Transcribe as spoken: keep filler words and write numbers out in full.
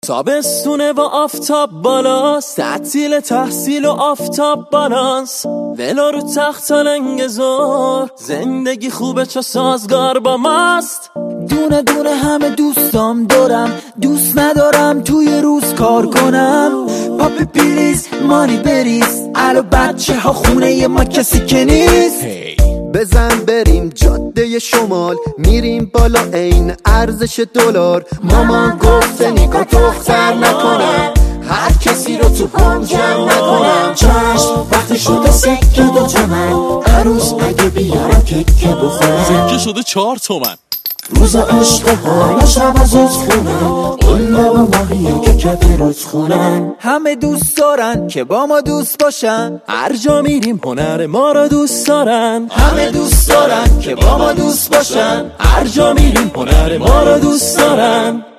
تابستونه و آفتاب بالاست، تعطیل تحصیل و آفتاب بالانس، ولا رو تخت لنگ زار، زندگی خوبه چو سازگار با ماست. دونه دونه همه دوستام دارم، دوست ندارم توی روز کار کنم. پاپی پلیز مانی بریز، الو بچه ها خونه ما کسی که نیست. بزن بریم جاده شمال، میریم بالا عین ارزش دلار. مامان گفته نگاه دختر نکنم، هر کسی رو تو هم جمع نکنم. چشم وقتی شده سکه دو تومن، عروس اگه بیارم ککه بخورم. سکه شده چهار تومن. روز عشق ها شب از از خونم، اون لب ماهیه که کپی روز خونم. همه دوست دارن که با ما دوست باشن، هر جا میریم هنر ما رو دوست دارن. همه دوست دارن که با ما دوست باشن، هر جا میریم هنر ما رو دوست دارن.